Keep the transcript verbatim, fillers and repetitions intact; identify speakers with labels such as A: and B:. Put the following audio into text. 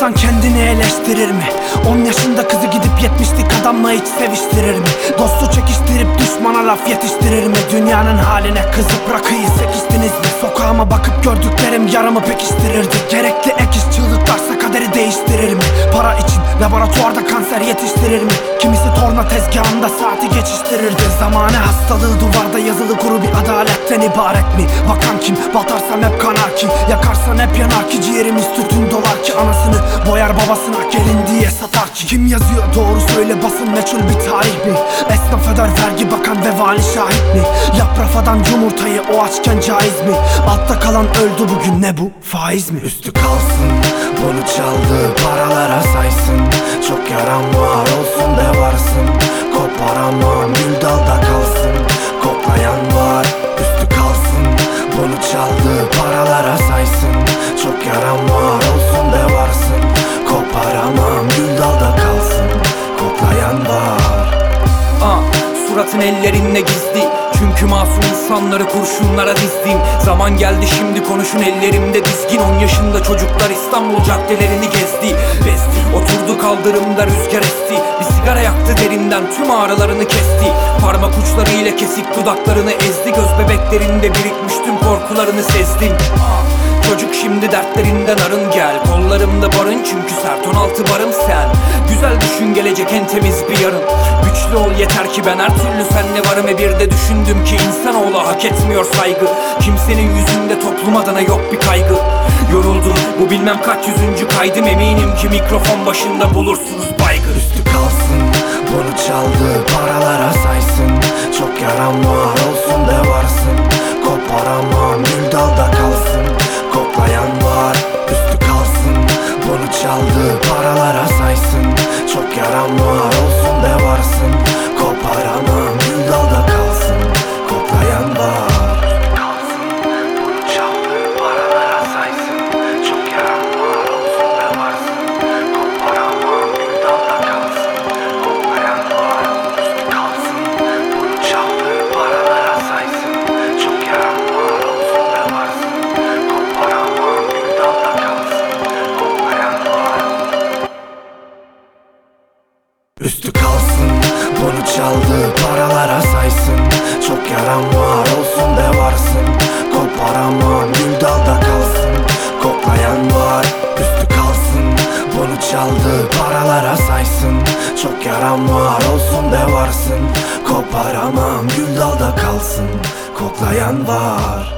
A: insan kendini eleştirir mi? On yaşında kızı gidip yetmişlik adamla hiç seviştirir mi? Dostu çekiştirip düşmana laf yetiştirir mi? Dünyanın haline kızıp rakıyı sekiştiniz mi? Sokağıma bakıp gördüklerim yaramı pekiştirirdi. Gerekli ek iş çığlıklarsa kaderi değiştirir mi? Para için laboratuvarda kanser yetiştirir mi? Kimisi torna tezgahında saati geçiştirirdi. Zamane hastalığı duvarda yazılı kuru bir adaletten ibaret mi? Bakan kim? Batarsam hep kanar ki, yakarsan hep yanar ki. Ciğerimiz tütün dolar ki, anasını boyar babasına gelin diye satar ki. Kim yazıyor doğru söyle, basın meçhul bir tarih mi? Esnaf öder vergi, bakan ve vali şahit mi? Yap rafadan yumurtayı o açken caiz mi? Altta kalan öldü bugün, ne bu faiz mi? Üstü kalsın bunu çaldığı paralara saysın. Çok yaram var olsun de varsın. Koparamam gül dalda kalsın. Koklayan var üstü kalsın bunu çaldığı paralara saysın. Çok yaram var olsun de varsın. Koparamam gül dalda kalsın. Koklayan var.
B: Ah, suratın ellerinde gizli, çünkü masum insanları kurşunlara dizdim. Zaman geldi şimdi konuşun, ellerimde dizgin. On yaşında çocuklar İstanbul caddelerini gezdi. Bezdi, oturdu kaldırımda rüzgar esti. Bir sigara yaktı derinden, tüm ağrılarını kesti. Parmak uçlarıyla kesik dudaklarını ezdi. Göz bebeklerinde birikmiş tüm korkularını sezdim. Ah, çocuk şimdi dertlerinden arın gel. Kollarımda barın çünkü sert on altı barım sen. Güzel düşün gelecek en temiz bir yarın. Güçlü ol yeter ki ben her türlü senle varım. E bir de düşündüm ki insanoğlu hak etmiyor saygı. Kimsenin yüzünde toplum adına yok bir kaygı. Yoruldum bu bilmem kaç yüzüncü kaydım. Eminim ki mikrofon başında bulursunuz baygın.
A: Üstü kalsın bunu çaldığı paralara saysın. Çok yaram var olsun de varsın. Koparamam gül dalda kalsın. Koklayan var üstü kalsın bunu çaldığı paralara saysın. Çok yaram var olsun de varsın. Koparamam gül dalda kalsın. Koklayan var. Kalsın bunu çaldığı paralara saysın. Çok yaram var olsun de varsın. Koparamam gül dalda kalsın. Koklayan var. Üstü kalsın bunu çaldığı paralara saysın. Çok yaram var olsun de varsın. Koparamam gül dalda kalsın. Koklayan var. Üstü kalsın bunu çaldığı paralara saysın. Çok yaram var olsun de varsın. Koparamam gül dalda kalsın. Koklayan var. Üstü kalsın bunu çaldığı paralara saysın. Çok yaram var olsun de varsın. Koparamam gül dalda kalsın. Koklayan var.